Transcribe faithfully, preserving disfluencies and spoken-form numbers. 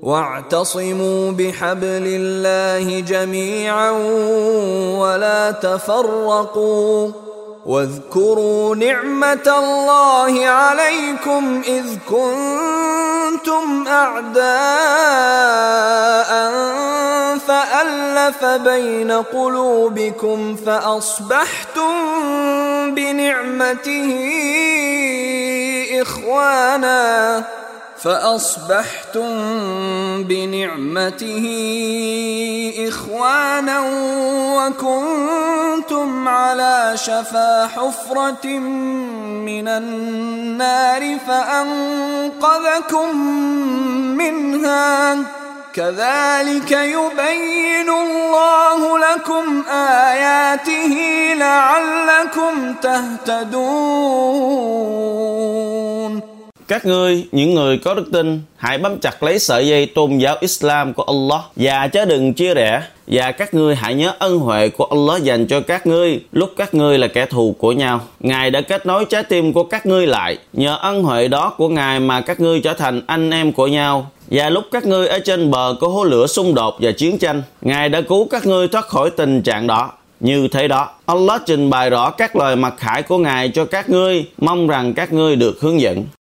واعتصموا بحبل الله جميعا ولا تفرقوا واذكروا نعمة الله عليكم إذ كنتم أعداء فألف بين قلوبكم فأصبحتم بنعمته إخوانا فأصبحتم بنعمته إخوانا وكنتم على شفا حفرة من النار فأنقذكم منها كذلك يبين الله لكم آياته لعلكم تهتدون. Các ngươi, những người có đức tin, hãy bám chặt lấy sợi dây tôn giáo Islam của Allah và chớ đừng chia rẽ. Và các ngươi hãy nhớ ân huệ của Allah dành cho các ngươi lúc các ngươi là kẻ thù của nhau. Ngài đã kết nối trái tim của các ngươi lại. Nhờ ân huệ đó của Ngài mà các ngươi trở thành anh em của nhau. Và lúc các ngươi ở trên bờ của hố lửa xung đột và chiến tranh, Ngài đã cứu các ngươi thoát khỏi tình trạng đó. Như thế đó, Allah trình bày rõ các lời mặc khải của Ngài cho các ngươi, mong rằng các ngươi được hướng dẫn.